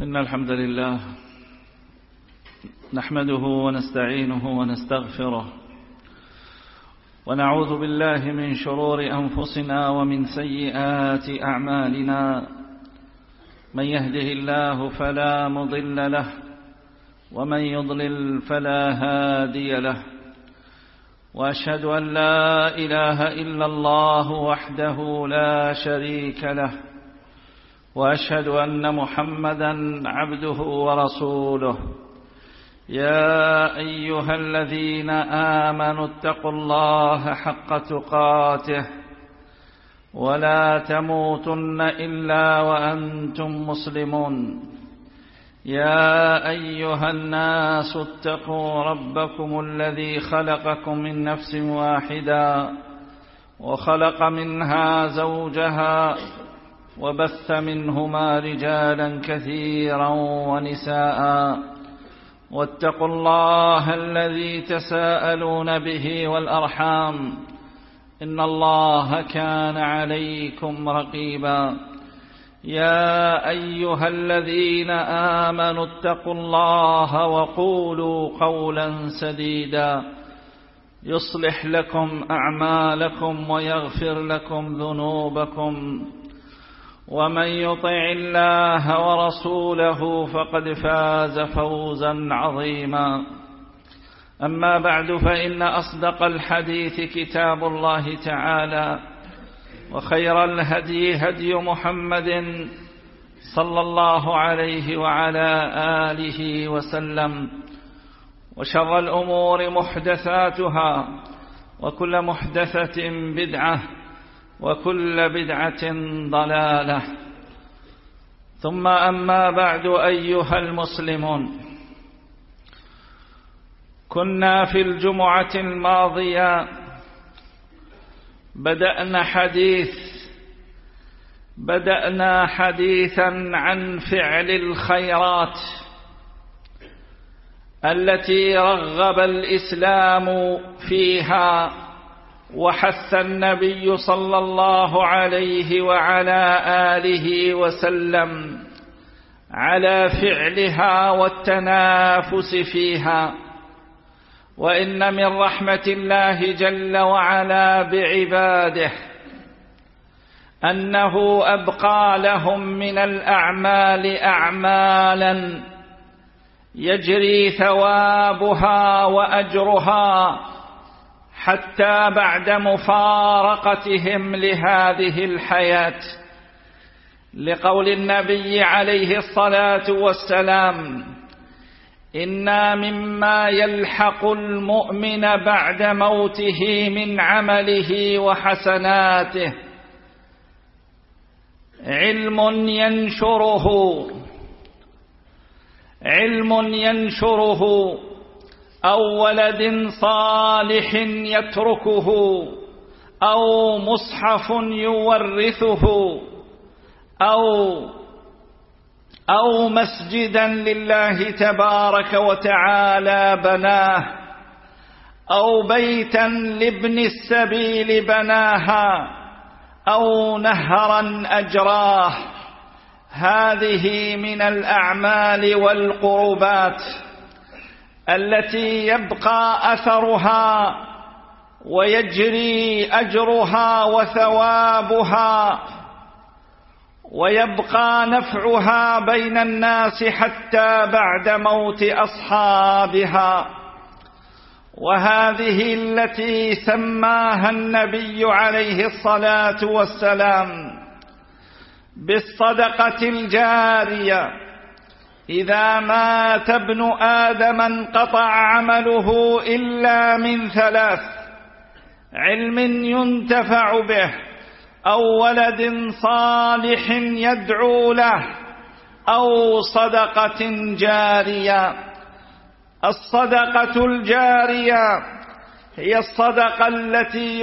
إن الحمد لله نحمده ونستعينه ونستغفره ونعوذ بالله من شرور أنفسنا ومن سيئات أعمالنا. من يهده الله فلا مضل له ومن يضلل فلا هادي له، وأشهد أن لا إله إلا الله وحده لا شريك له، وأشهد أن محمدًا عبده ورسوله. يا أيها الذين آمنوا اتقوا الله حق تقاته ولا تموتن إلا وأنتم مسلمون. يا أيها الناس اتقوا ربكم الذي خلقكم من نفس واحدة وخلق منها زوجها وبث منهما رجالا كثيرا ونساء، واتقوا الله الذي تساءلون به والأرحام إن الله كان عليكم رقيبا. يا أيها الذين آمنوا اتقوا الله وقولوا قولا سديدا يصلح لكم أعمالكم ويغفر لكم ذنوبكم، ومن يطع الله ورسوله فقد فاز فوزا عظيما. أما بعد، فإن أصدق الحديث كتاب الله تعالى، وخير الهدي هدي محمد صلى الله عليه وعلى آله وسلم، وشر الأمور محدثاتها، وكل محدثة بدعة، وكل بدعة ضلالة. ثم أما بعد، أيها المسلمون، كنا في الجمعة الماضية بدأنا حديثا عن فعل الخيرات التي رغب الإسلام فيها، وحث النبي صلى الله عليه وعلى آله وسلم على فعلها والتنافس فيها. وإن من رحمة الله جل وعلا بعباده أنه أبقى لهم من الأعمال أعمالا يجري ثوابها وأجرها حتى بعد مفارقتهم لهذه الحياة، لقول النبي عليه الصلاة والسلام: إن مما يلحق المؤمن بعد موته من عمله وحسناته علم ينشره أو ولد صالح يتركه أو مصحف يورثه أو مسجدا لله تبارك وتعالى بناه، أو بيتا لابن السبيل بناها، أو نهرا أجراه. هذه من الأعمال والقربات التي يبقى أثرها ويجري أجرها وثوابها ويبقى نفعها بين الناس حتى بعد موت أصحابها. وهذه التي سماها النبي عليه الصلاة والسلام بالصدقة الجارية. إذا مات ابن آدم انقطع عمله إلا من ثلاث: علم ينتفع به، أو ولد صالح يدعو له، أو صدقة جارية. الصدقة الجارية هي الصدقة التي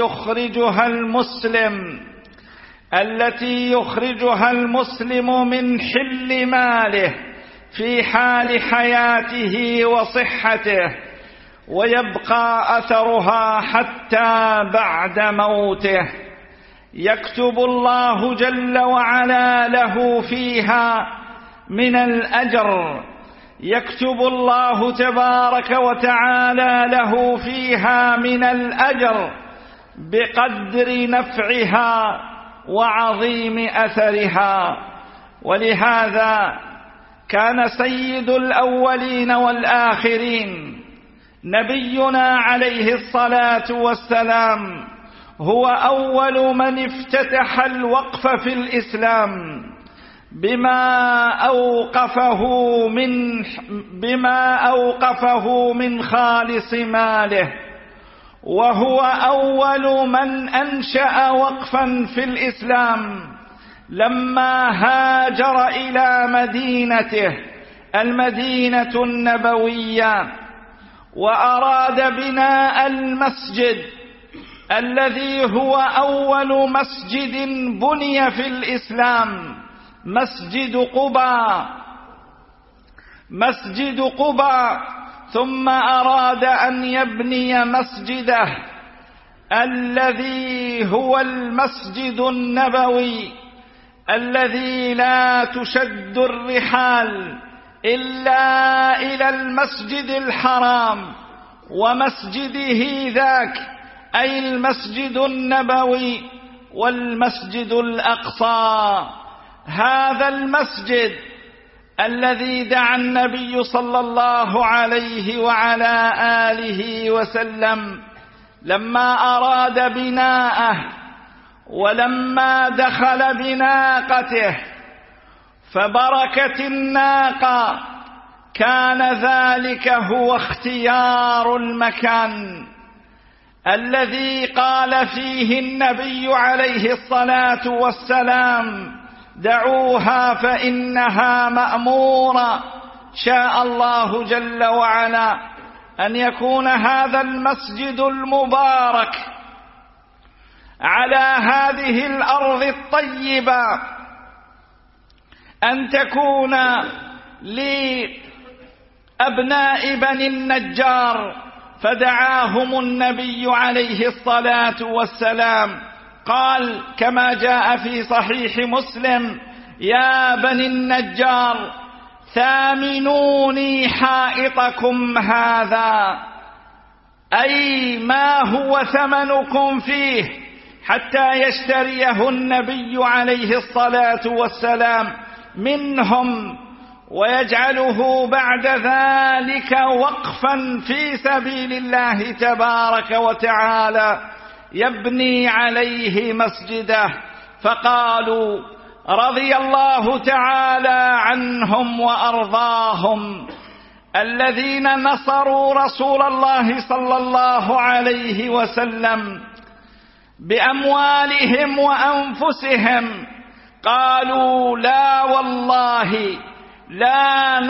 يخرجها المسلم من حل ماله في حال حياته وصحته، ويبقى أثرها حتى بعد موته. يكتب الله جل وعلا له فيها من الأجر يكتب الله تبارك وتعالى له فيها من الأجر بقدر نفعها وعظيم أثرها. ولهذا كان سيد الأولين والآخرين نبينا عليه الصلاة والسلام هو أول من افتتح الوقف في الإسلام بما أوقفه من خالص ماله، وهو أول من أنشأ وقفا في الإسلام لما هاجر إلى مدينته المدينة النبوية، وأراد بناء المسجد الذي هو أول مسجد بني في الإسلام، مسجد قباء، ثم أراد أن يبني مسجده الذي هو المسجد النبوي الذي لا تشد الرحال إلا إلى المسجد الحرام ومسجده ذاك، أي المسجد النبوي والمسجد الأقصى. هذا المسجد الذي دعا النبي صلى الله عليه وعلى آله وسلم لما أراد بناءه ولما دخل بناقته فبركت الناقة، كان ذلك هو اختيار المكان الذي قال فيه النبي عليه الصلاة والسلام: دعوها فإنها مأمورة. شاء الله جل وعلا أن يكون هذا المسجد المبارك على هذه الأرض الطيبة أن تكون لأبناء بني النجار، فدعاهم النبي عليه الصلاة والسلام قال كما جاء في صحيح مسلم: يا بني النجار ثامنوني حائطكم هذا، أي ما هو ثمنكم فيه، حتى يشتريه النبي عليه الصلاة والسلام منهم ويجعله بعد ذلك وقفا في سبيل الله تبارك وتعالى يبني عليه مسجده. فقالوا رضي الله تعالى عنهم وأرضاهم الذين نصروا رسول الله صلى الله عليه وسلم بأموالهم وأنفسهم، قالوا: لا والله لا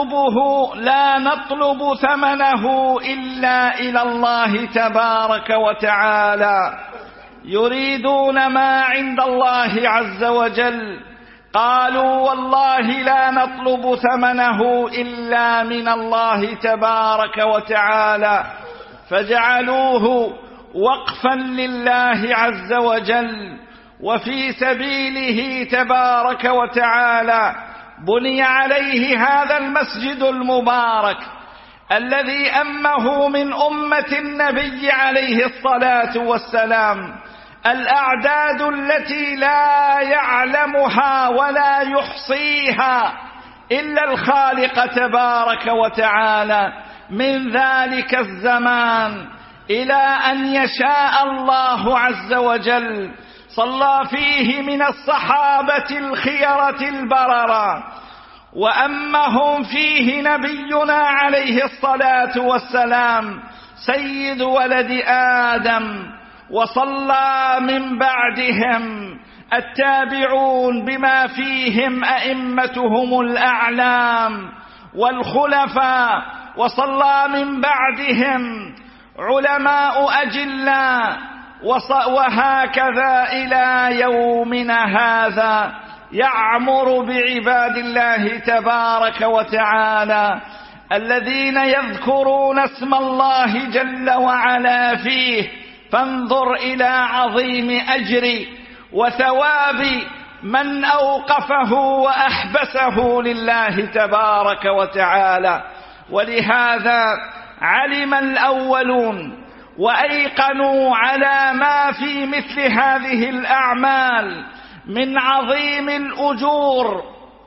نطلب ثمنه إلا إلى الله تبارك وتعالى، يريدون ما عند الله عز وجل. قالوا: والله لا نطلب ثمنه إلا من الله تبارك وتعالى، فجعلوه وقفا لله عز وجل وفي سبيله تبارك وتعالى. بني عليه هذا المسجد المبارك الذي أمه من أمة النبي عليه الصلاة والسلام الأعداد التي لا يعلمها ولا يحصيها إلا الخالق تبارك وتعالى، من ذلك الزمان إلى أن يشاء الله عز وجل. صلى فيه من الصحابة الخيرة البررة، وأمهم فيه نبينا عليه الصلاة والسلام سيد ولد آدم، وصلى من بعدهم التابعون بما فيهم أئمتهم الأعلام والخلفاء، وصلى من بعدهم علماء أجلاء، وهكذا إلى يومنا هذا يعمر بعباد الله تبارك وتعالى الذين يذكرون اسم الله جل وعلا فيه. فانظر إلى عظيم أجر وثواب من أوقفه وأحبسه لله تبارك وتعالى. ولهذا علم الأولون وأيقنوا على ما في مثل هذه الأعمال من عظيم الأجور،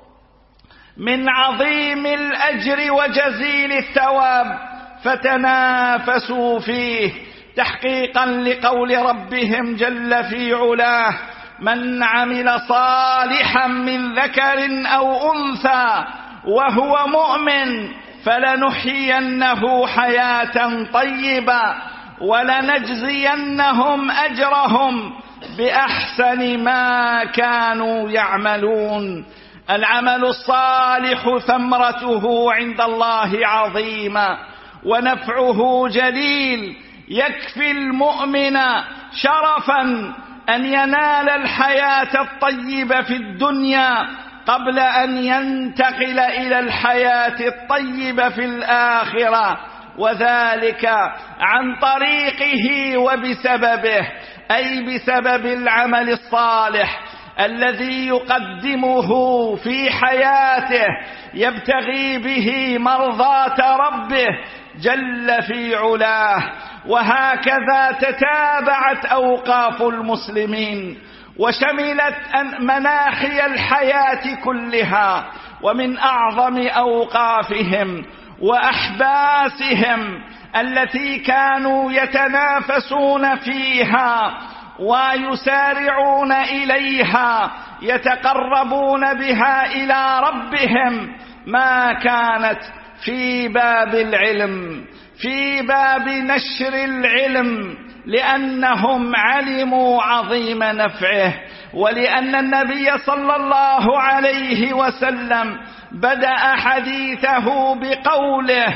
من عظيم الأجر وجزيل الثواب، فتنافسوا فيه تحقيقا لقول ربهم جل في علاه: من عمل صالحا من ذكر أو أنثى وهو مؤمن فلنحيينه حياة طيبة ولنجزينهم أجرهم بأحسن ما كانوا يعملون. العمل الصالح ثمرته عند الله عظيمة ونفعه جليل، يكفي المؤمن شرفا أن ينال الحياة الطيبة في الدنيا قبل أن ينتقل إلى الحياة الطيبة في الآخرة، وذلك عن طريقه وبسببه، أي بسبب العمل الصالح الذي يقدمه في حياته يبتغي به مرضاة ربه جل في علاه. وهكذا تتابعت أوقاف المسلمين وشملت مناحي الحياة كلها، ومن أعظم أوقافهم وأحباسهم التي كانوا يتنافسون فيها ويسارعون إليها يتقربون بها إلى ربهم ما كانت في باب العلم، في باب نشر العلم، لأنهم علموا عظيم نفعه، ولأن النبي صلى الله عليه وسلم بدأ حديثه بقوله: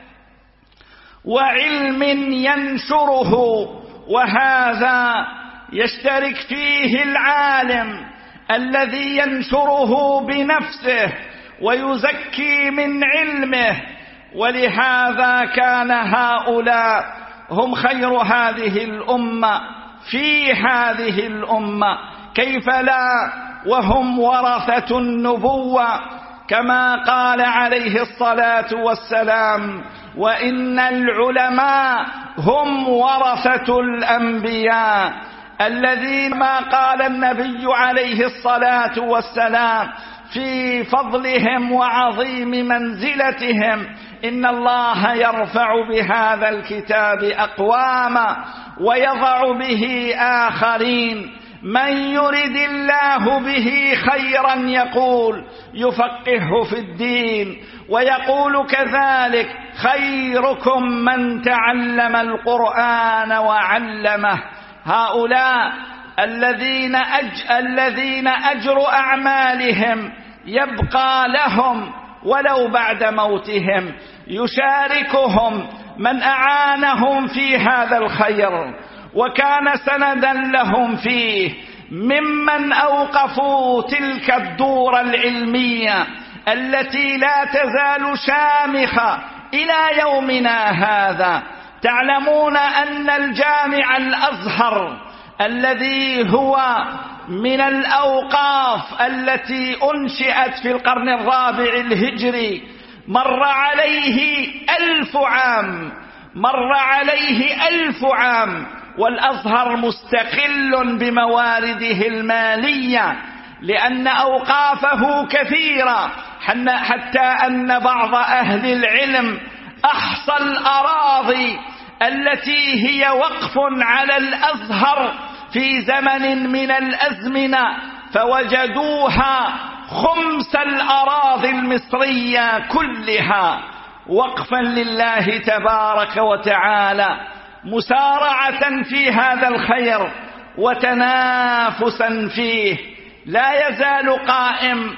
وعلم ينشره. وهذا يشترك فيه العالم الذي ينشره بنفسه ويزكي من علمه. ولهذا كان هؤلاء هم خير هذه الأمة في هذه الأمة، كيف لا وهم ورثة النبوة، كما قال عليه الصلاة والسلام: وإن العلماء هم ورثة الأنبياء، الذين ما قال النبي عليه الصلاة والسلام في فضلهم وعظيم منزلتهم: إن الله يرفع بهذا الكتاب أقواما ويضع به آخرين، من يرد الله به خيرا يقول يفقهه في الدين. ويقول كذلك: خيركم من تعلم القرآن وعلمه. هؤلاء الذين أجر أعمالهم يبقى لهم ولو بعد موتهم، يشاركهم من أعانهم في هذا الخير وكان سندا لهم فيه، ممن أوقفوا تلك الدور العلمية التي لا تزال شامخة إلى يومنا هذا. تعلمون أن الجامع الأزهر الذي هو من الأوقاف التي أنشئت في القرن الرابع الهجري مر عليه 1000 عام، مر عليه 1000 عام، والأزهر مستقل بموارده المالية، لأن أوقافه كثيرة، حتى أن بعض أهل العلم أحصى الأراضي التي هي وقف على الأزهر في زمن من الأزمنة فوجدوها 5 الأراضي المصرية كلها وقفا لله تبارك وتعالى، مسارعة في هذا الخير وتنافسا فيه، لا يزال قائم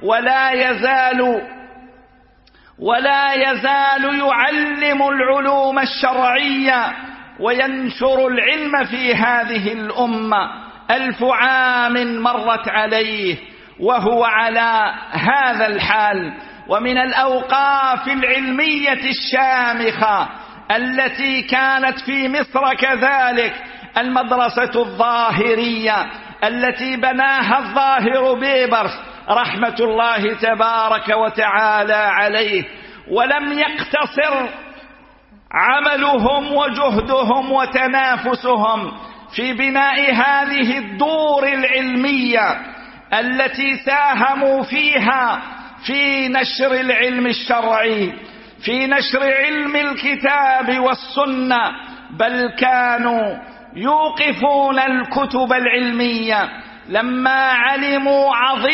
ولا يزال يعلم العلوم الشرعية وينشر العلم في هذه الأمة. 1000 عام مرت عليه وهو على هذا الحال. ومن الأوقاف العلمية الشامخة التي كانت في مصر كذلك المدرسة الظاهرية التي بناها الظاهر بيبرس رحمة الله تبارك وتعالى عليه. ولم يقتصر عملهم وجهدهم وتنافسهم في بناء هذه الدور العلمية التي ساهموا فيها في نشر العلم الشرعي، في نشر علم الكتاب والسنة، بل كانوا يوقفون الكتب العلمية لما علموا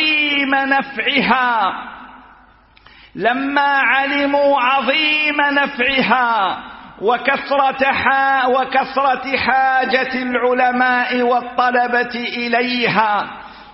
عظيم نفعها وكثرة حاجة العلماء والطلبة إليها.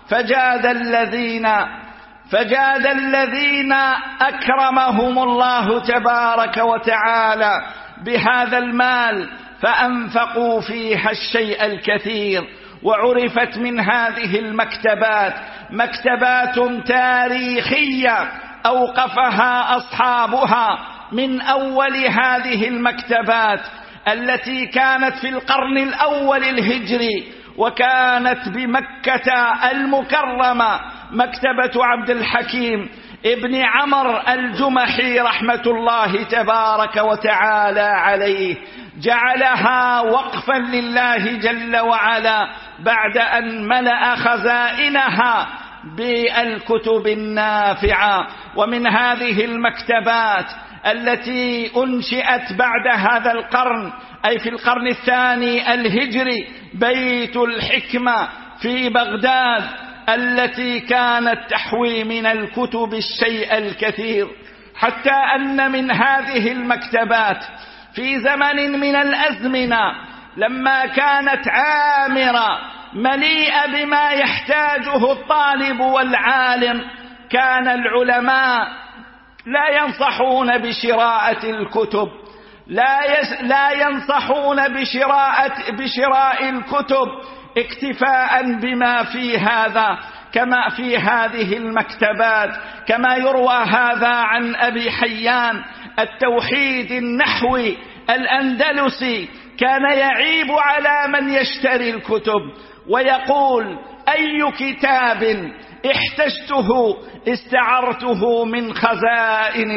فجاد الذين أكرمهم الله تبارك وتعالى بهذا المال فأنفقوا فيها الشيء الكثير. وعرفت من هذه المكتبات مكتبات تاريخية أوقفها أصحابها، من أول هذه المكتبات التي كانت في القرن الأول الهجري وكانت بمكة المكرمة، مكتبة عبد الحكيم ابن عمر الجمحي رحمة الله تبارك وتعالى عليه، جعلها وقفا لله جل وعلا بعد أن ملأ خزائنها بالكتب النافعة. ومن هذه المكتبات التي أنشئت بعد هذا القرن، أي في القرن الثاني الهجري، بيت الحكمة في بغداد، التي كانت تحوي من الكتب الشيء الكثير، حتى أن من هذه المكتبات في زمن من الأزمنة لما كانت عامرة مليئة بما يحتاجه الطالب والعالم، كان العلماء لا ينصحون بشراءة الكتب، لا ينصحون بشراء الكتب اكتفاء بما في كما في هذه المكتبات، كما يروى هذا عن أبي حيان التوحيد النحوي الأندلسي، كان يعيب على من يشتري الكتب ويقول: أي كتاب احتجته استعرته من خزائن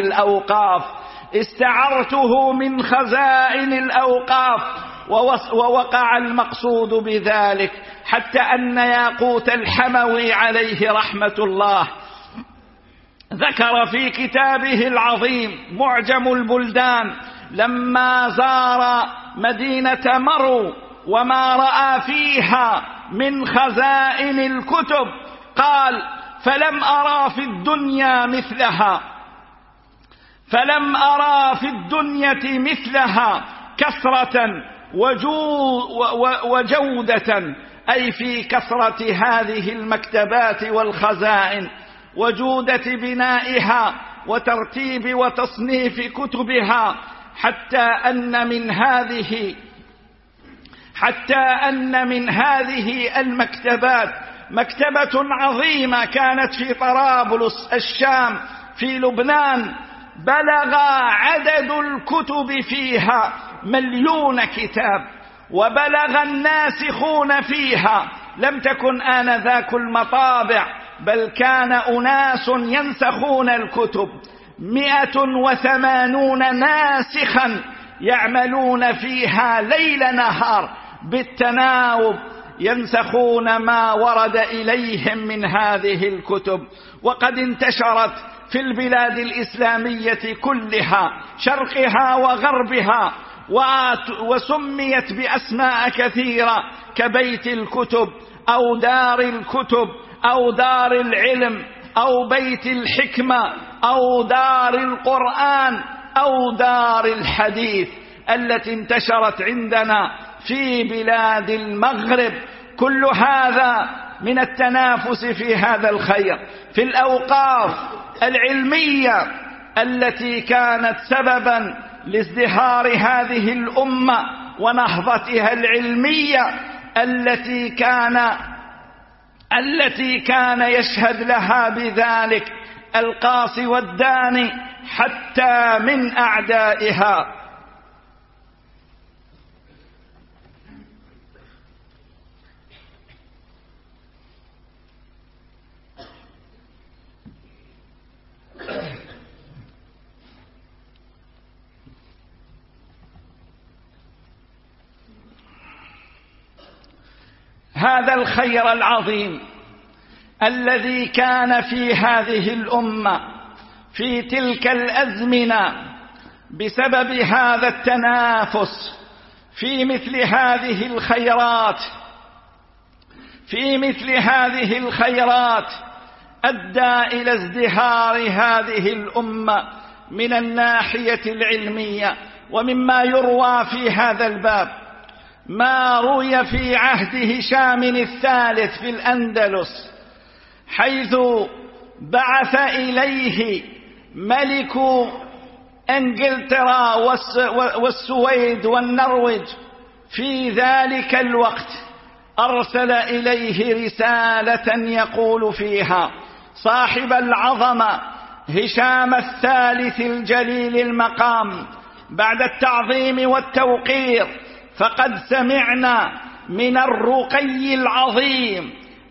الأوقاف. ووقع المقصود بذلك حتى أن ياقوت الحموي عليه رحمة الله ذكر في كتابه العظيم معجم البلدان لما زار مدينة مرو وما رأى فيها من خزائن الكتب، قال: فلم أرى في الدنيا مثلها كثرة وجودة، أي في كثرة هذه المكتبات والخزائن، وجودة بنائها وترتيب وتصنيف كتبها، حتى أن من هذه المكتبات مكتبة عظيمة كانت في طرابلس الشام في لبنان، بلغ عدد الكتب فيها 1,000,000 كتاب، وبلغ الناسخون فيها، لم تكن آنذاك المطابع، بل كان أناس ينسخون الكتب 180 ناسخا يعملون فيها ليل نهار بالتناوب، ينسخون ما ورد إليهم من هذه الكتب. وقد انتشرت في البلاد الإسلامية كلها، شرقها وغربها، وسميت بأسماء كثيرة كبيت الكتب أو دار الكتب أو دار العلم أو بيت الحكمة أو دار القرآن أو دار الحديث، التي انتشرت عندنا في بلاد المغرب. كل هذا من التنافس في هذا الخير، في الأوقاف العلمية التي كانت سببا لازدهار هذه الأمة ونهضتها العلمية، التي كان يشهد لها بذلك القاصي والداني حتى من أعدائها. هذا الخير العظيم الذي كان في هذه الأمة في تلك الأزمنة بسبب هذا التنافس في مثل هذه الخيرات أدى إلى ازدهار هذه الأمة من الناحية العلمية. ومما يروى في هذا الباب ما روي في عهد هشام الثالث في الأندلس، حيث بعث إليه ملك إنجلترا والسويد والنرويج في ذلك الوقت، أرسل إليه رسالة يقول فيها: صاحب العظمة هشام الثالث الجليل المقام، بعد التعظيم والتوقير، فقد سمعنا من الرقي العظيم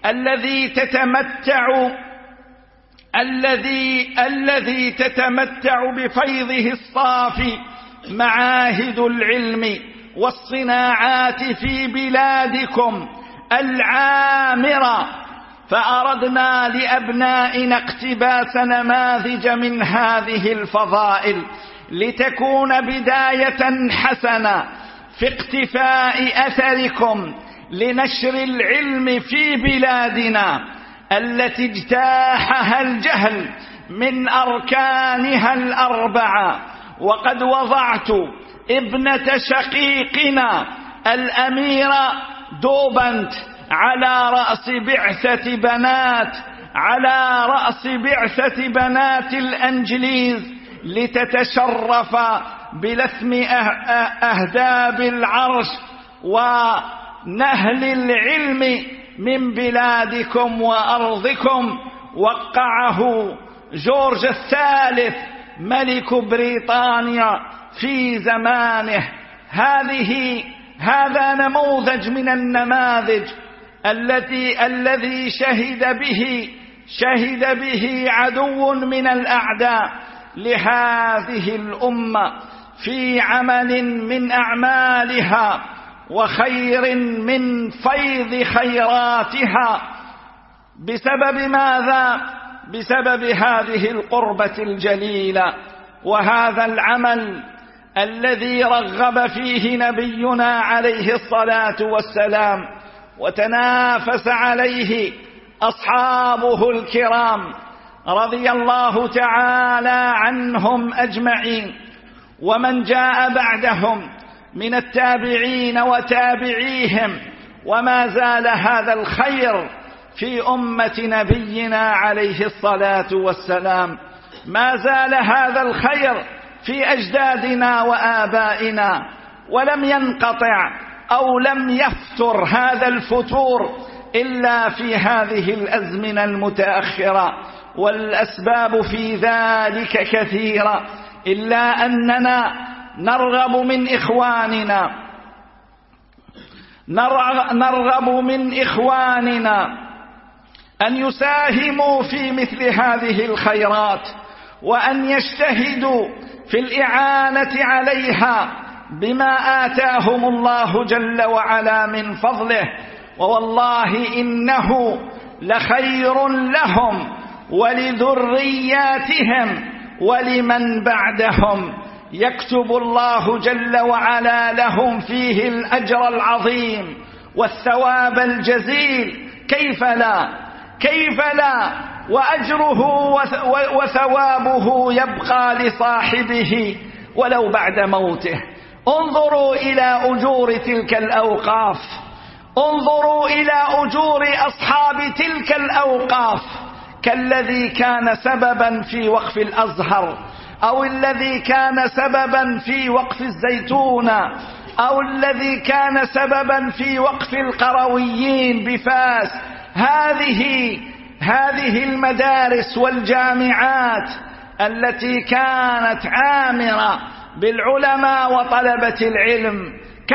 الذي تتمتع بفيضه الصافي معاهد العلم والصناعات في بلادكم العامرة، فأردنا لأبنائنا اقتباس نماذج من هذه الفضائل لتكون بداية حسنة في اقتفاء أثركم لنشر العلم في بلادنا التي اجتاحها الجهل من أركانها الأربعة. وقد وضعت ابنة شقيقنا الأميرة دوبنت على رأس بعثة بنات الأنجليز لتتشرف بلثم أهداب العرش ونهل العلم من بلادكم وأرضكم. وقعه جورج الثالث ملك بريطانيا في زمانه. هذا نموذج من النماذج الذي شهد به عدو من الأعداء لهذه الأمة في عمل من أعمالها وخير من فيض خيراتها. بسبب ماذا؟ بسبب هذه القربة الجليلة وهذا العمل الذي رغب فيه نبينا عليه الصلاة والسلام وتنافس عليه أصحابه الكرام رضي الله تعالى عنهم أجمعين، ومن جاء بعدهم من التابعين وتابعيهم. وما زال هذا الخير في أمة نبينا عليه الصلاة والسلام، ما زال هذا الخير في أجدادنا وآبائنا، ولم ينقطع أو لم يفتر هذا الفتور إلا في هذه الأزمنة المتأخرة، والأسباب في ذلك كثيرة، إلا أننا نرغب من إخواننا أن يساهموا في مثل هذه الخيرات وأن يجتهدوا في الإعانة عليها بما آتاهم الله جل وعلا من فضله. ووالله إنه لخير لهم ولذرياتهم ولمن بعدهم، يكتب الله جل وعلا لهم فيه الأجر العظيم والثواب الجزيل. كيف لا وأجره وثوابه يبقى لصاحبه ولو بعد موته. انظروا إلى أجور تلك الأوقاف، انظروا إلى أجور أصحاب تلك الأوقاف، كالذي كان سببا في وقف الأزهر، أو الذي كان سببا في وقف الزيتونة، أو الذي كان سببا في وقف القرويين بفاس. هذه المدارس والجامعات التي كانت عامرة بالعلماء وطلبة العلم،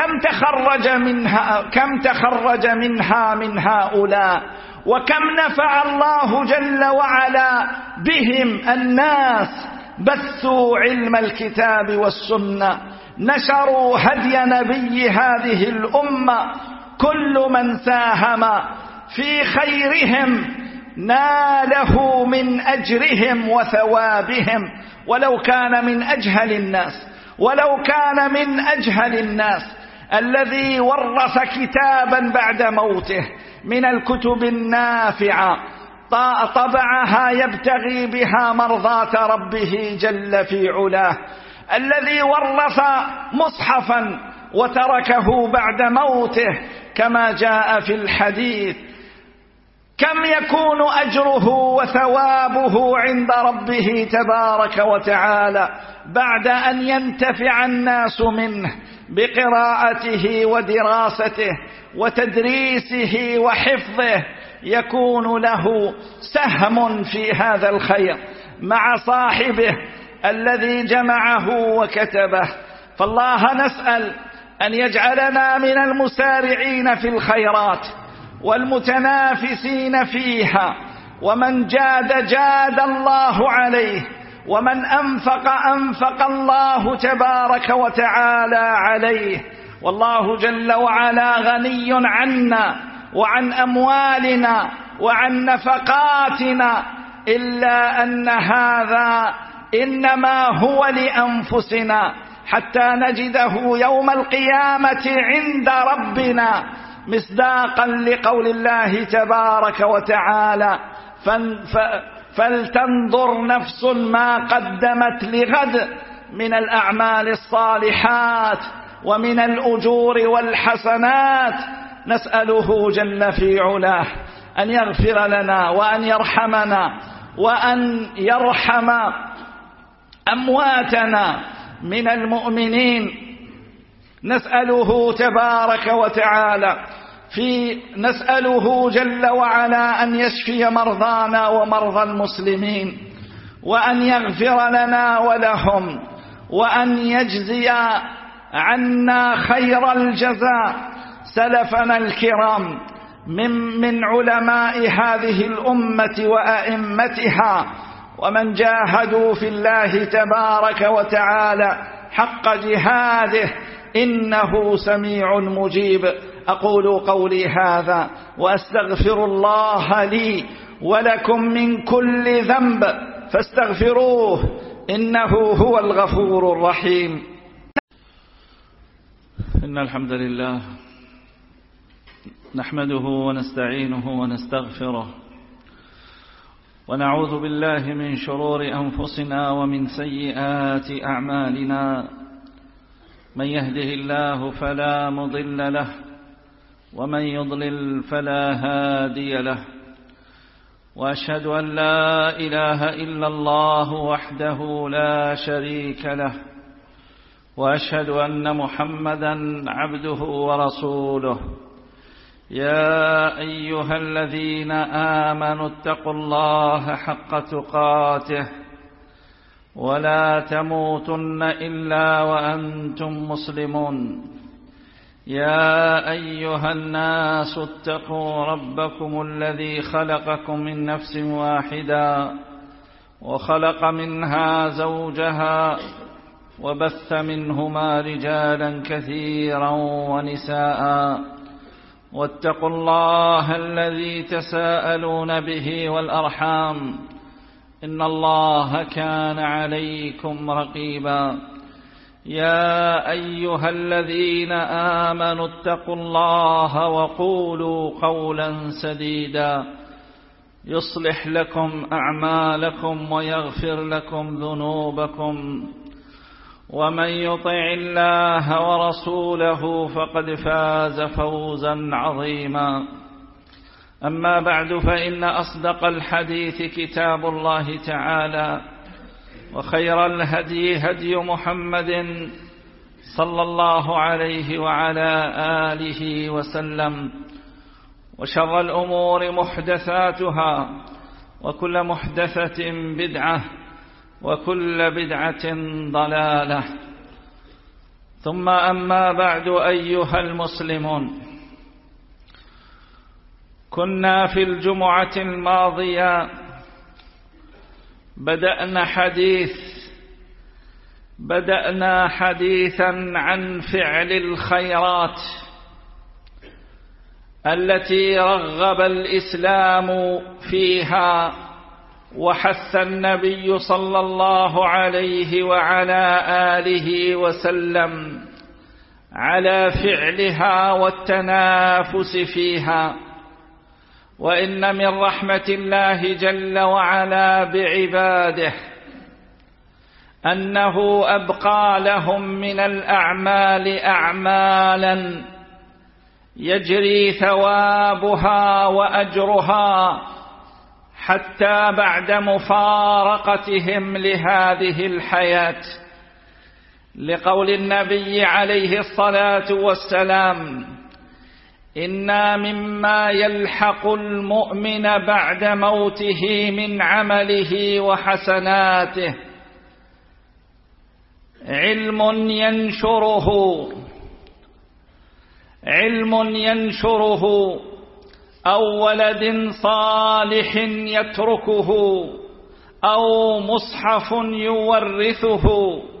كم تخرج منها من هؤلاء، وكم نفع الله جل وعلا بهم الناس. بثوا علم الكتاب والسنة، نشروا هدي نبي هذه الأمة، كل من ساهم في خيرهم ناله من أجرهم وثوابهم، ولو كان من أجهل الناس، ولو كان من أجهل الناس. الذي ورث كتابا بعد موته من الكتب النافعة طبعها يبتغي بها مرضاة ربه جل في علاه، الذي ورث مصحفا وتركه بعد موته كما جاء في الحديث، كم يكون أجره وثوابه عند ربه تبارك وتعالى بعد أن ينتفع الناس منه بقراءته ودراسته وتدريسه وحفظه، يكون له سهم في هذا الخير مع صاحبه الذي جمعه وكتبه. فالله نسأل أن يجعلنا من المسارعين في الخيرات والمتنافسين فيها، ومن جاد الله عليه، ومن أنفق الله تبارك وتعالى عليه. والله جل وعلا غني عنا وعن أموالنا وعن نفقاتنا، إلا أن هذا إنما هو لأنفسنا حتى نجده يوم القيامة عند ربنا، مصداقا لقول الله تبارك وتعالى: فلتنظر نفس ما قدمت لغد من الأعمال الصالحات ومن الأجور والحسنات. نسأله جل في علاه أن يغفر لنا وأن يرحمنا وأن يرحم أمواتنا من المؤمنين. نسأله تبارك وتعالى نسأله جل وعلا أن يشفي مرضانا ومرضى المسلمين، وأن يغفر لنا ولهم، وأن يجزي عنا خير الجزاء سلفنا الكرام من علماء هذه الأمة وأئمتها، ومن جاهدوا في الله تبارك وتعالى حق جهاده، إنه سميع مجيب. أقول قولي هذا وأستغفر الله لي ولكم من كل ذنب فاستغفروه إنه هو الغفور الرحيم. إن الحمد لله نحمده ونستعينه ونستغفره، ونعوذ بالله من شرور أنفسنا ومن سيئات أعمالنا. من يهده الله فلا مضل له، ومن يضلل فلا هادي له. وأشهد أن لا إله إلا الله وحده لا شريك له، وأشهد أن محمدا عبده ورسوله. يا أيها الذين آمنوا اتقوا الله حق تقاته ولا تموتن إلا وأنتم مسلمون. يا أيها الناس اتقوا ربكم الذي خلقكم من نفس واحدة وخلق منها زوجها وبث منهما رجالا كثيرا ونساء، واتقوا الله الذي تساءلون به والأرحام، إن الله كان عليكم رقيبا. يا أيها الذين آمنوا اتقوا الله وقولوا قولا سديدا يصلح لكم أعمالكم ويغفر لكم ذنوبكم، ومن يطع الله ورسوله فقد فاز فوزا عظيما. أما بعد، فإن أصدق الحديث كتاب الله تعالى، وخير الهدي هدي محمد صلى الله عليه وعلى آله وسلم، وشر الأمور محدثاتها، وكل محدثة بدعة، وكل بدعة ضلالة. ثم أما بعد، أيها المسلمون، كنا في الجمعة الماضية بدأنا حديثا عن فعل الخيرات، التي رغب الإسلام فيها وحث النبي صلى الله عليه وعلى آله وسلم على فعلها والتنافس فيها. وإن من رحمة الله جل وعلا بعباده أنه أبقى لهم من الأعمال أعمالا يجري ثوابها وأجرها حتى بعد مفارقتهم لهذه الحياة، لقول النبي عليه الصلاة والسلام: إن مما يلحق المؤمن بعد موته من عمله وحسناته علم ينشره أو ولد صالح يتركه أو مصحف يورثه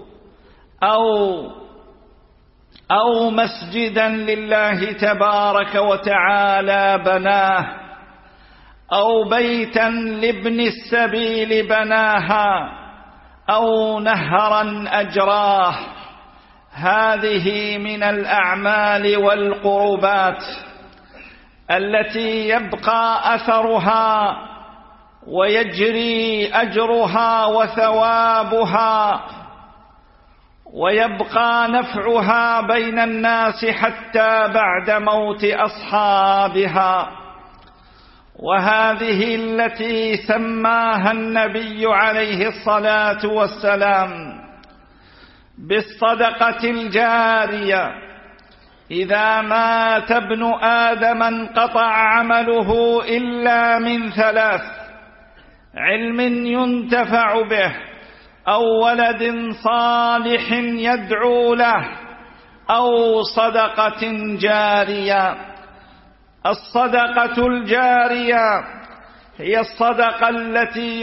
أو مسجدا لله تبارك وتعالى بناه أو بيتا لابن السبيل بناها أو نهرا أجراه. هذه من الأعمال والقربات التي يبقى أثرها ويجري أجرها وثوابها ويبقى نفعها بين الناس حتى بعد موت أصحابها. وهذه التي سماها النبي عليه الصلاة والسلام بالصدقة الجارية: إذا مات ابن آدم انقطع عمله إلا من 3: علم ينتفع به أو ولد صالح يدعو له أو صدقة جارية. الصدقة الجارية هي الصدقة التي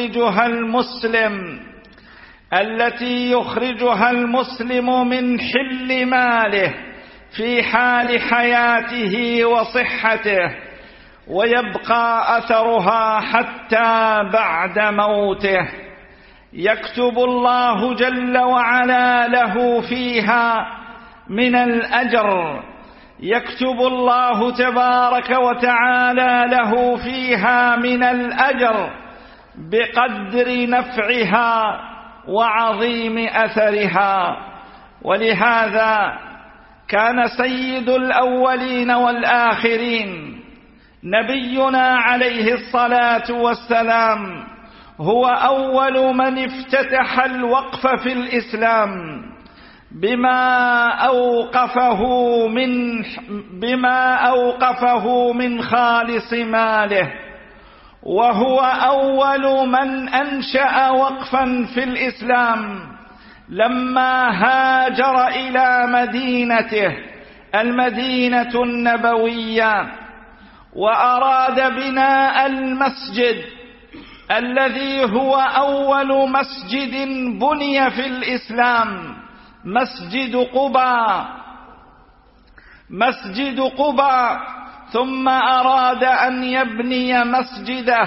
يخرجها المسلم من حل ماله في حال حياته وصحته، ويبقى أثرها حتى بعد موته. يكتب الله جل وعلا له فيها من الأجر، يكتب الله تبارك وتعالى له فيها من الأجر بقدر نفعها وعظيم أثرها. ولهذا كان سيد الأولين والآخرين نبينا عليه الصلاة والسلام هو أول من افتتح الوقف في الإسلام بما أوقفه من خالص ماله، وهو أول من أنشأ وقفا في الإسلام لما هاجر إلى مدينته المدينة النبوية، وأراد بناء المسجد الذي هو أول مسجد بني في الإسلام، مسجد قباء. ثم أراد أن يبني مسجده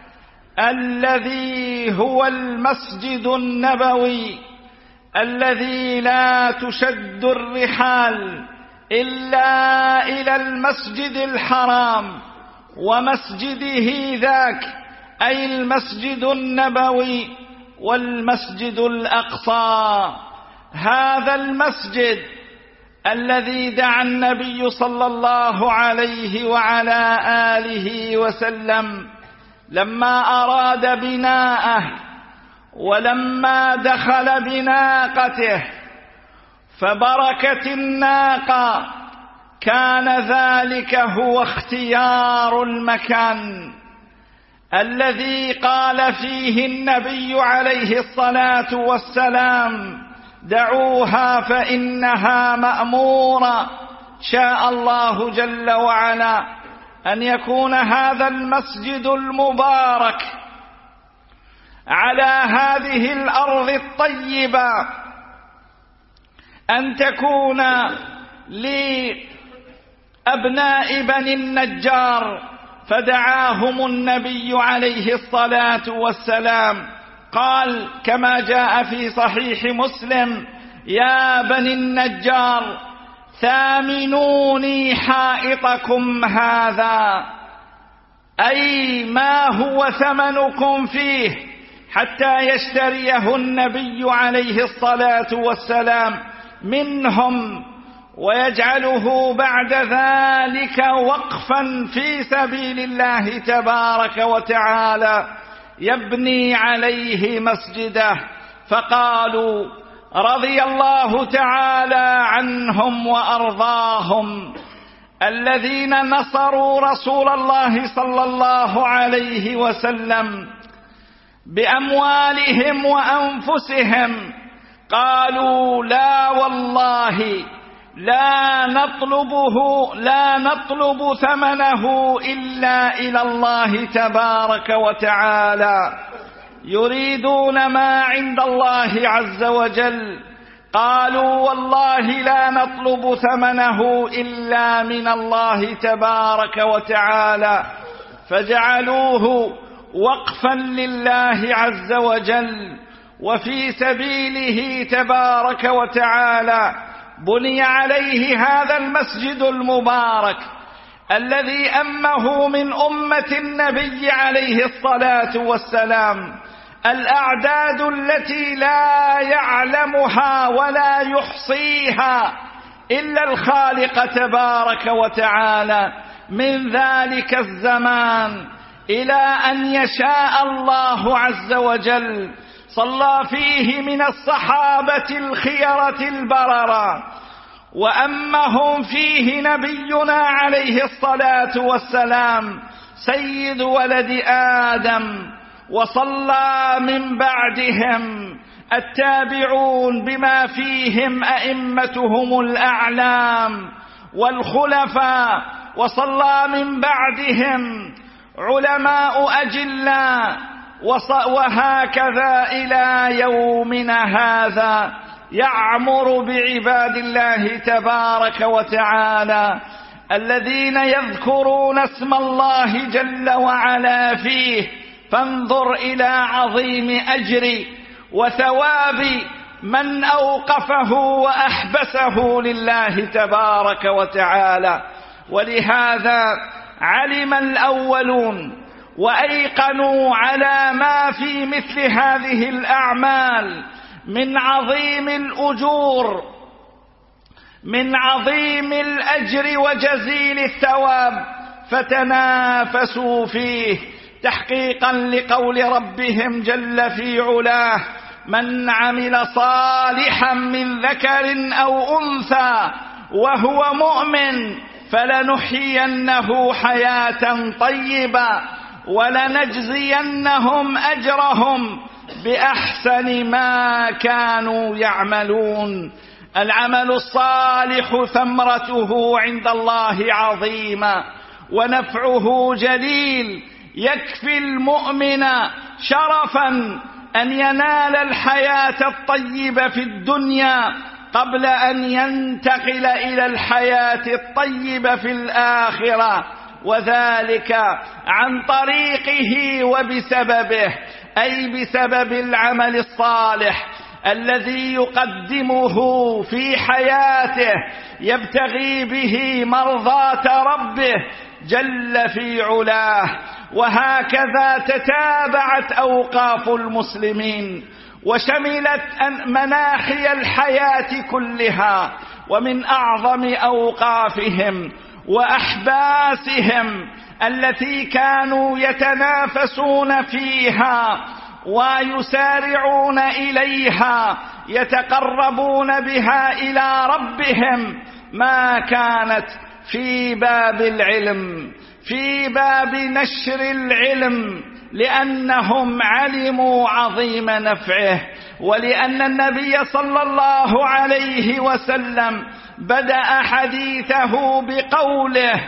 الذي هو المسجد النبوي الذي لا تشد الرحال إلا إلى المسجد الحرام ومسجده ذاك، أي المسجد النبوي والمسجد الأقصى. هذا المسجد الذي دعا النبي صلى الله عليه وعلى آله وسلم لما أراد بناءه، ولما دخل بناقته فبركت الناقة، كان ذلك هو اختيار المكان الذي قال فيه النبي عليه الصلاة والسلام: دعوها فإنها مأمورة. شاء الله جل وعلا أن يكون هذا المسجد المبارك على هذه الأرض الطيبة، أن تكون أبناء بني النجار، فدعاهم النبي عليه الصلاة والسلام، قال كما جاء في صحيح مسلم: يا بني النجار ثامنوني حائطكم هذا، أي ما هو ثمنكم فيه، حتى يشتريه النبي عليه الصلاة والسلام منهم ويجعله بعد ذلك وقفا في سبيل الله تبارك وتعالى يبني عليه مسجده. فقالوا رضي الله تعالى عنهم وأرضاهم الذين نصروا رسول الله صلى الله عليه وسلم بأموالهم وأنفسهم، قالوا لا والله لا نطلب ثمنه إلا إلى الله تبارك وتعالى، يريدون ما عند الله عز وجل. قالوا والله لا نطلب ثمنه إلا من الله تبارك وتعالى، فجعلوه وقفا لله عز وجل وفي سبيله تبارك وتعالى. بني عليه هذا المسجد المبارك الذي أمه من أمة النبي عليه الصلاة والسلام الأعداد التي لا يعلمها ولا يحصيها إلا الخالق تبارك وتعالى، من ذلك الزمان إلى أن يشاء الله عز وجل. صلى فيه من الصحابة الخيرة البررة، وأمهم فيه نبينا عليه الصلاة والسلام سيد ولد آدم، وصلى من بعدهم التابعون بما فيهم أئمتهم الأعلام والخلفاء، وصلى من بعدهم علماء أجلاء، وهكذا إلى يومنا هذا يعمر بعباد الله تبارك وتعالى الذين يذكرون اسم الله جل وعلا فيه. فانظر إلى عظيم أجر وثواب من أوقفه وأحبسه لله تبارك وتعالى. ولهذا علم الأولون وأيقنوا على ما في مثل هذه الأعمال من عظيم الأجور، من عظيم الأجر وجزيل الثواب، فتنافسوا فيه تحقيقا لقول ربهم جل في علاه: من عمل صالحا من ذكر أو أنثى وهو مؤمن فلنحيينه حياة طيبة ولنجزينهم أجرهم بأحسن ما كانوا يعملون. العمل الصالح ثمرته عند الله عظيمة ونفعه جليل، يكفي المؤمن شرفا أن ينال الحياة الطيبة في الدنيا قبل أن ينتقل إلى الحياة الطيبة في الآخرة، وذلك عن طريقه وبسببه، أي بسبب العمل الصالح الذي يقدمه في حياته يبتغي به مرضاة ربه جل في علاه. وهكذا تتابعت أوقاف المسلمين وشملت مناحي الحياة كلها، ومن أعظم أوقافهم وأحباسهم التي كانوا يتنافسون فيها ويسارعون إليها يتقربون بها إلى ربهم ما كانت في باب العلم، في باب نشر العلم، لأنهم علموا عظيم نفعه، ولأن النبي صلى الله عليه وسلم بدأ حديثه بقوله: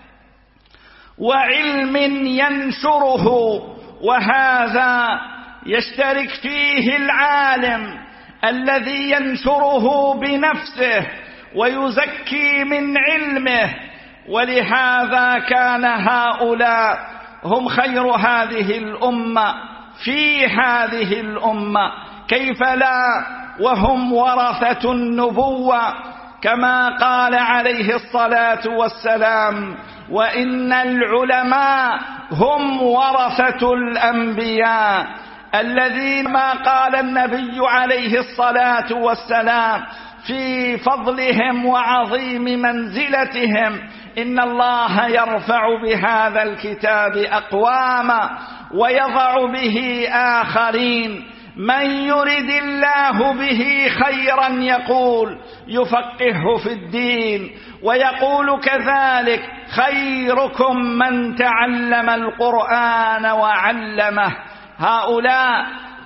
وعلم ينشره. وهذا يشترك فيه العالم الذي ينشره بنفسه ويزكي من علمه ولهذا كان هؤلاء هم خير هذه الأمة في هذه الأمة، كيف لا وهم ورثة النبوة، كما قال عليه الصلاة والسلام: وإن العلماء هم ورثة الأنبياء، الذين ما قال النبي عليه الصلاة والسلام في فضلهم وعظيم منزلتهم: إن الله يرفع بهذا الكتاب أقواما ويضع به آخرين، من يرد الله به خيرا يقول يفقهه في الدين. ويقول كذلك: خيركم من تعلم القرآن وعلمه. هؤلاء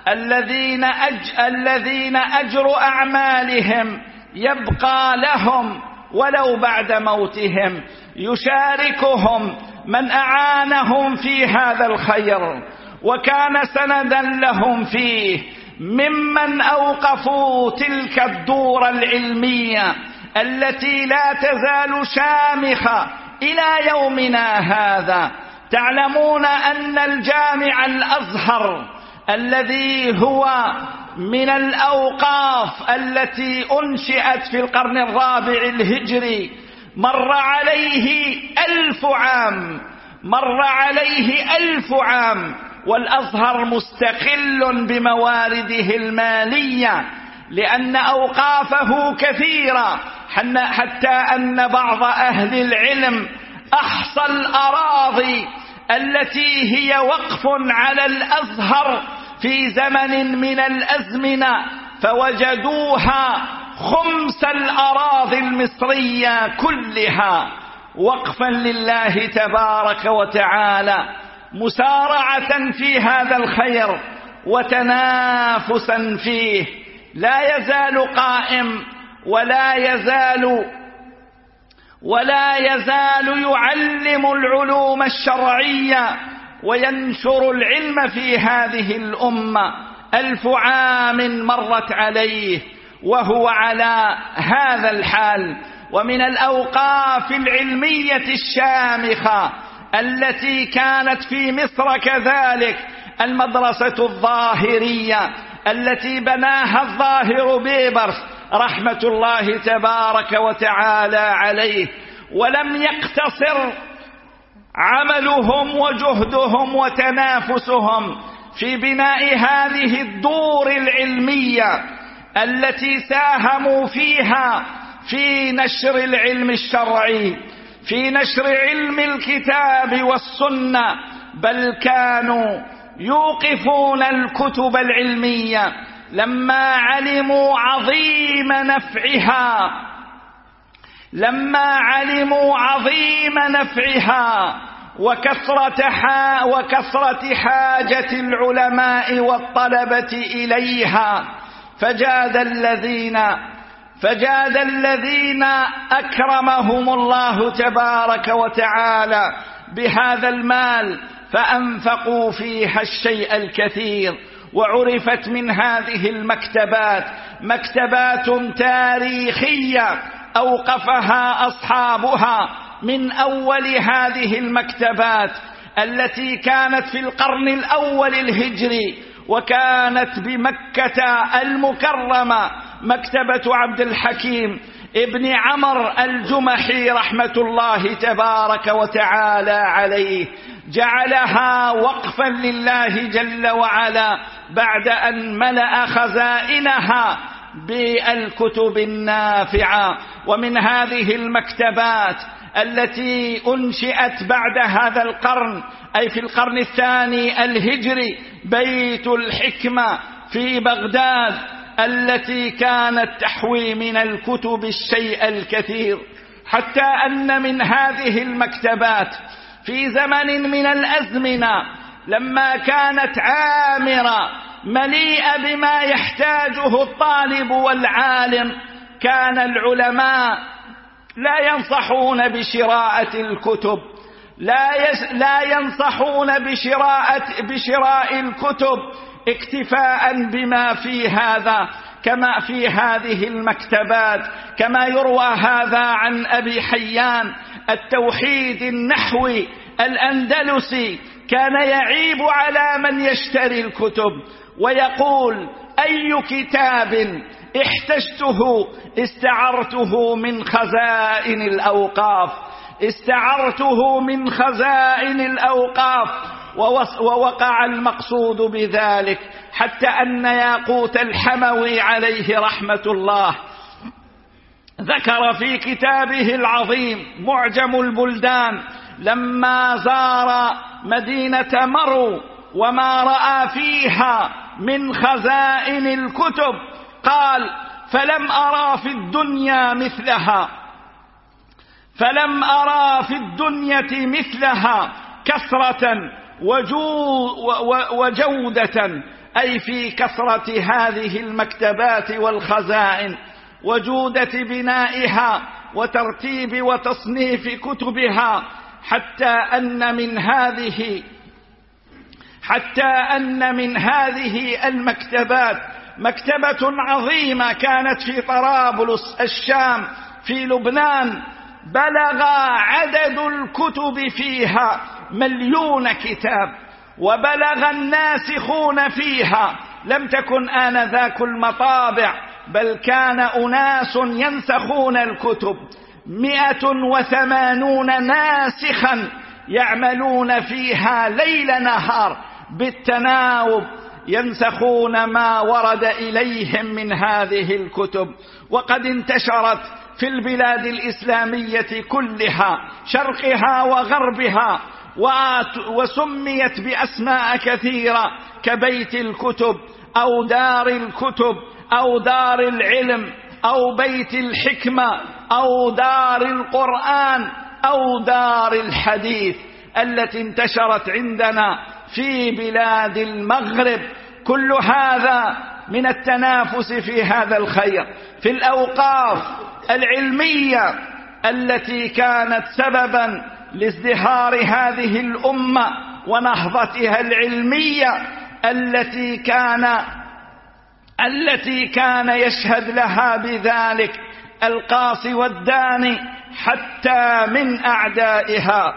الذين أجر أعمالهم يبقى لهم ولو بعد موتهم، يشاركهم من أعانهم في هذا الخير وكان سندا لهم فيه، ممن أوقفوا تلك الدور العلمية التي لا تزال شامخة إلى يومنا هذا. تعلمون أن الجامع الأزهر الذي هو من الأوقاف التي أنشئت في القرن الرابع الهجري مر عليه 1000 عام، والأزهر مستقل بموارده المالية لأن أوقافه كثيرة، حتى أن بعض أهل العلم أحصى الأراضي التي هي وقف على الأزهر في زمن من الأزمنة فوجدوها 5 الأراضي المصرية كلها وقفا لله تبارك وتعالى، مسارعة في هذا الخير وتنافسا فيه، لا يزال قائم ولا يزال يعلم العلوم الشرعية وينشر العلم في هذه الأمة. 1000 عام مرت عليه وهو على هذا الحال. ومن الأوقاف العلمية الشامخة التي كانت في مصر كذلك المدرسة الظاهرية التي بناها الظاهر بيبرس رحمة الله تبارك وتعالى عليه، ولم يقتصر عملهم وجهدهم وتنافسهم في بناء هذه الدور العلمية التي ساهموا فيها في نشر العلم الشرعي، في نشر علم الكتاب والسنة، بل كانوا يوقفون الكتب العلمية لما علموا عظيم نفعها وكثرة حاجة العلماء والطلبة إليها، فجاد الذين أكرمهم الله تبارك وتعالى بهذا المال فأنفقوا فيها الشيء الكثير. وعرفت من هذه المكتبات مكتبات تاريخية أوقفها أصحابها، من أول هذه المكتبات التي كانت في القرن الأول الهجري وكانت بمكة المكرمة، مكتبة عبد الحكيم ابن عمرو الجمحي رحمة الله تبارك وتعالى عليه، جعلها وقفا لله جل وعلا بعد أن ملأ خزائنها بالكتب النافعة. ومن هذه المكتبات التي أنشئت بعد هذا القرن، أي في القرن الثاني الهجري، بيت الحكمة في بغداد التي كانت تحوي من الكتب الشيء الكثير، حتى أن من هذه المكتبات في زمن من الأزمنة لما كانت عامرة مليئة بما يحتاجه الطالب والعالم، كان العلماء لا ينصحون بشراءة الكتب، لا ينصحون بشراء الكتب اكتفاء بما في هذا، كما في هذه المكتبات، كما يروى هذا عن أبي حيان التوحيد النحوي الأندلسي كان يعيب على من يشتري الكتب ويقول: أي كتاب احتجته استعرته من خزائن الأوقاف، استعرته من خزائن الأوقاف. ووقع المقصود بذلك حتى أن ياقوت الحموي عليه رحمة الله ذكر في كتابه العظيم معجم البلدان لما زار مدينة مرو وما رأى فيها من خزائن الكتب قال: فلم أرى في الدنيا مثلها كثرة وجودة، أي في كثرة هذه المكتبات والخزائن وجودة بنائها وترتيب وتصنيف كتبها، حتى أن من هذه المكتبات مكتبة عظيمة كانت في طرابلس الشام في لبنان بلغ عدد الكتب فيها 1,000,000 كتاب، وبلغ الناسخون فيها، لم تكن آنذاك المطابع بل كان أناس ينسخون الكتب 180 ناسخا يعملون فيها ليل نهار بالتناوب، ينسخون ما ورد إليهم من هذه الكتب. وقد انتشرت في البلاد الإسلامية كلها شرقها وغربها، وسميت بأسماء كثيرة كبيت الكتب أو دار الكتب أو دار العلم أو بيت الحكمة أو دار القرآن أو دار الحديث التي انتشرت عندنا في بلاد المغرب. كل هذا من التنافس في هذا الخير، في الأوقاف العلمية التي كانت سببا لازدهار هذه الأمة ونهضتها العلمية التي كان يشهد لها بذلك القاصي والداني حتى من أعدائها.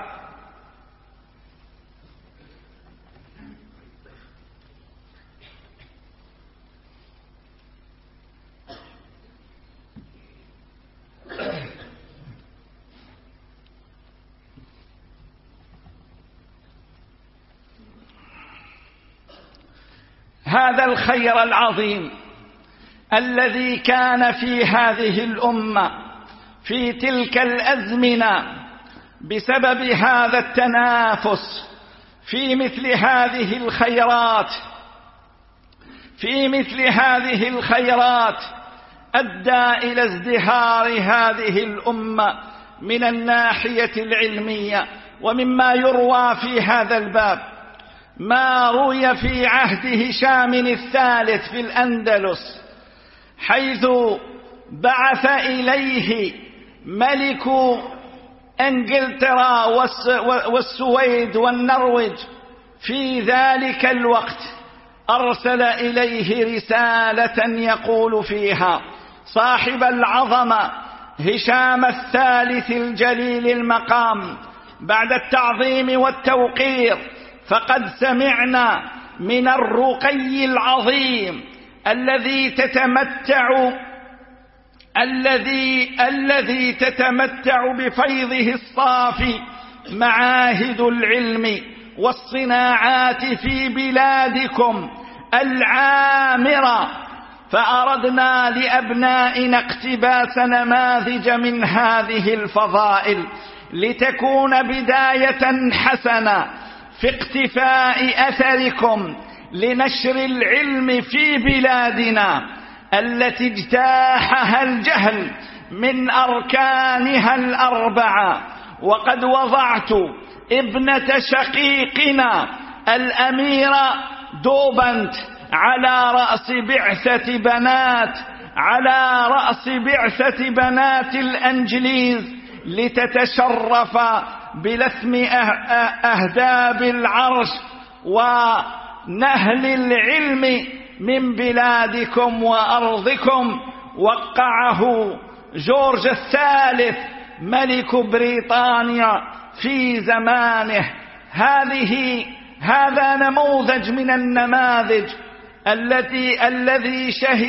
هذا الخير العظيم الذي كان في هذه الأمة في تلك الأزمنة بسبب هذا التنافس في مثل هذه الخيرات أدى إلى ازدهار هذه الأمة من الناحية العلمية. ومما يروى في هذا الباب ما روي في عهد هشام الثالث في الأندلس، حيث بعث إليه ملك إنجلترا والسويد والنرويج في ذلك الوقت، أرسل إليه رسالة يقول فيها: صاحب العظمة هشام الثالث الجليل المقام، بعد التعظيم والتوقير، فقد سمعنا من الرقي العظيم الذي تتمتع بفيضه الصافي معاهد العلم والصناعات في بلادكم العامرة، فأردنا لأبنائنا اقتباس نماذج من هذه الفضائل لتكون بداية حسنة في اقتفاء أثركم لنشر العلم في بلادنا التي اجتاحها الجهل من أركانها الأربعة. وقد وضعت ابنة شقيقنا الأميرة دوبنت على رأس بعثة بنات الأنجليز لتتشرف بلثم أهداب العرش ونهل العلم من بلادكم وأرضكم. وقعه جورج الثالث ملك بريطانيا في زمانه. هذا نموذج من النماذج الذي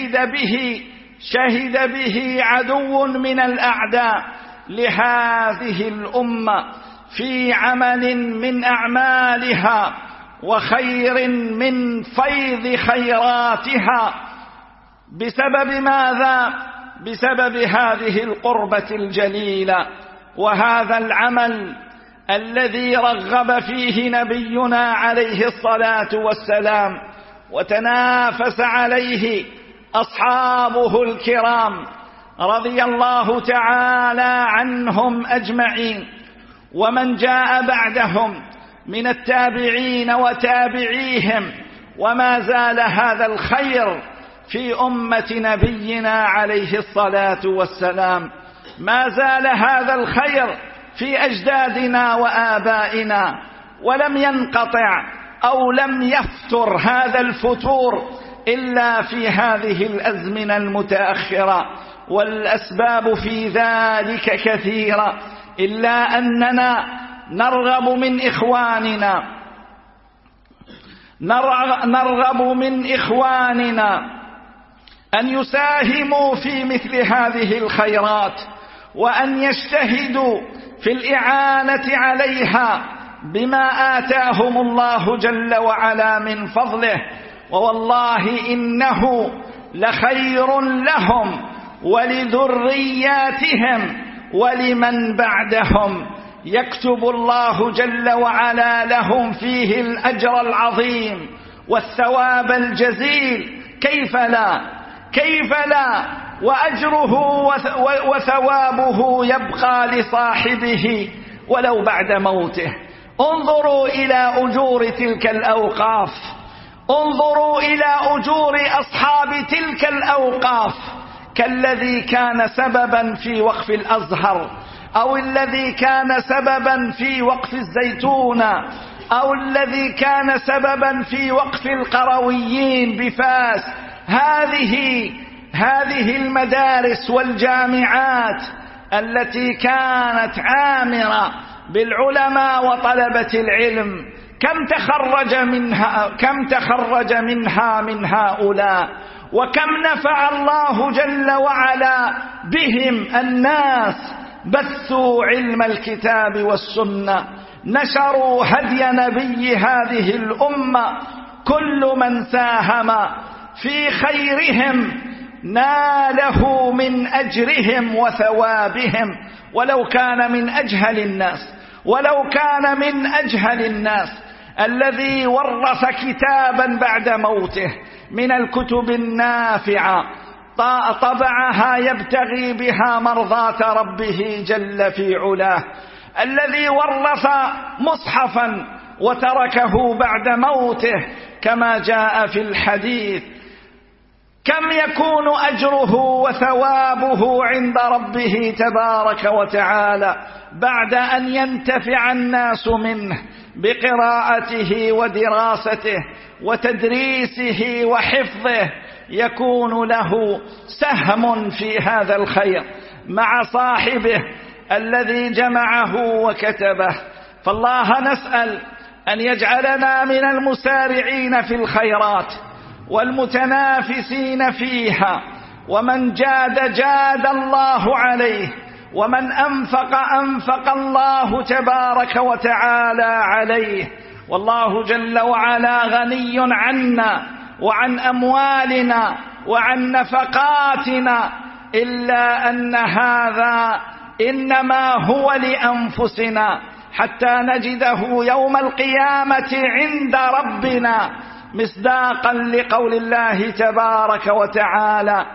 شهد به عدو من الأعداء لهذه الأمة في عمل من أعمالها وخير من فيض خيراتها. بسبب ماذا؟ بسبب هذه القربة الجليلة وهذا العمل الذي رغب فيه نبينا عليه الصلاة والسلام وتنافس عليه أصحابه الكرام رضي الله تعالى عنهم أجمعين، ومن جاء بعدهم من التابعين وتابعيهم. وما زال هذا الخير في أمة نبينا عليه الصلاة والسلام، ما زال هذا الخير في أجدادنا وآبائنا، ولم ينقطع أو لم يفتر هذا الفتور إلا في هذه الأزمنة المتأخرة، والأسباب في ذلك كثيرة، إلا أننا نرغب من إخواننا أن يساهموا في مثل هذه الخيرات وأن يجتهدوا في الإعانة عليها بما آتاهم الله جل وعلا من فضله. ووالله إنه لخير لهم ولذرياتهم ولمن بعدهم، يكتب الله جل وعلا لهم فيه الأجر العظيم والثواب الجزيل. كيف لا وأجره وثوابه يبقى لصاحبه ولو بعد موته. انظروا إلى أجور تلك الأوقاف، انظروا إلى أجور أصحاب تلك الأوقاف، كالذي كان سببا في وقف الأزهر، أو الذي كان سببا في وقف الزيتونة، أو الذي كان سببا في وقف القرويين بفاس. هذه المدارس والجامعات التي كانت عامرة بالعلماء وطلبة العلم، كم تخرج منها من هؤلاء، وكم نفع الله جل وعلا بهم الناس. بثوا علم الكتاب والسنة، نشروا هدي نبي هذه الأمة. كل من ساهم في خيرهم ناله من أجرهم وثوابهم، ولو كان من أجهل الناس الذي ورث كتابا بعد موته من الكتب النافعة طبعها يبتغي بها مرضاة ربه جل في علاه، الذي ورث مصحفا وتركه بعد موته كما جاء في الحديث، كم يكون أجره وثوابه عند ربه تبارك وتعالى بعد أن ينتفع الناس منه بقراءته ودراسته وتدريسه وحفظه. يكون له سهم في هذا الخير مع صاحبه الذي جمعه وكتبه. فالله نسأل أن يجعلنا من المسارعين في الخيرات والمتنافسين فيها، ومن جاد الله عليه، ومن أنفق الله تبارك وتعالى عليه. والله جل وعلا غني عنا وعن أموالنا وعن نفقاتنا، إلا أن هذا إنما هو لأنفسنا حتى نجده يوم القيامة عند ربنا، مصداقا لقول الله تبارك وتعالى: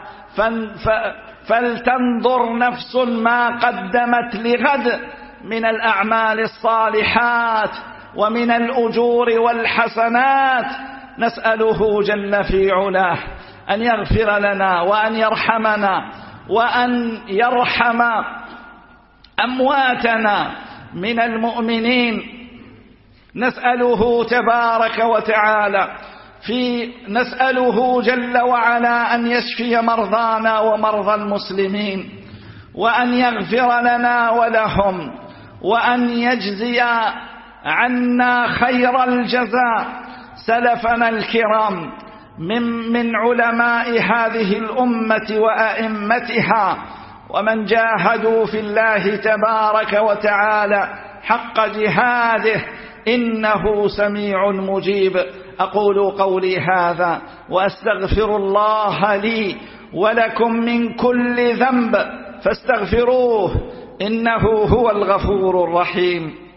فلتنظر نفس ما قدمت لغد من الأعمال الصالحات ومن الأجور والحسنات. نسأله جل في علاه أن يغفر لنا وأن يرحمنا وأن يرحم أمواتنا من المؤمنين. نسأله تبارك وتعالى نسأله جل وعلا أن يشفي مرضانا ومرضى المسلمين، وأن يغفر لنا ولهم، وأن يجزي عنا خير الجزاء سلفنا الكرام من علماء هذه الأمة وأئمتها، ومن جاهدوا في الله تبارك وتعالى حق جهاده، إنه سميع مجيب. أقول قولي هذا وأستغفر الله لي ولكم من كل ذنب فاستغفروه إنه هو الغفور الرحيم.